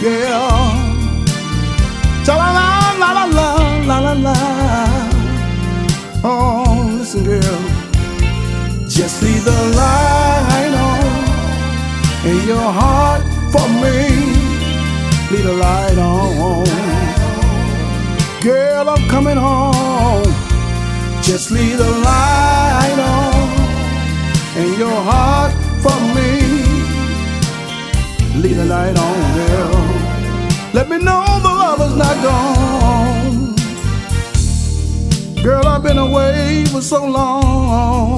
girl. La la la la la la la la. Oh, listen, girl. Just leave the light on in your heart for me. Leave the light on. Girl, I'm coming home. Just leave the light on in your heart for me. Leave the light on, girl. Let me know the lover's not gone. Girl, I've been away for so long.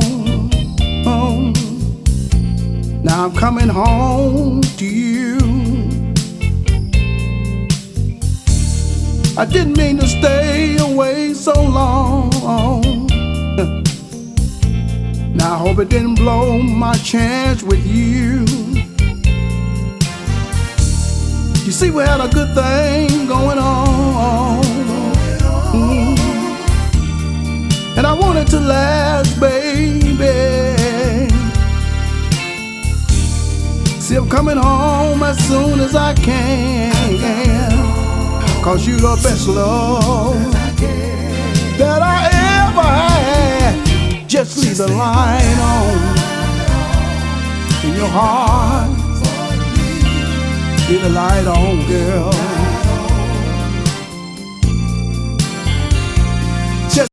Now I'm coming home to you. I didn't mean to stay away so long. Now I hope it didn't blow my chance with you. You see, we had a good thing going on, and I want it to last, baby. See, I'm coming home as soon as I can, 'cause you the best love that I ever had. Just leave the light on in your heart. Leave the light on, girl.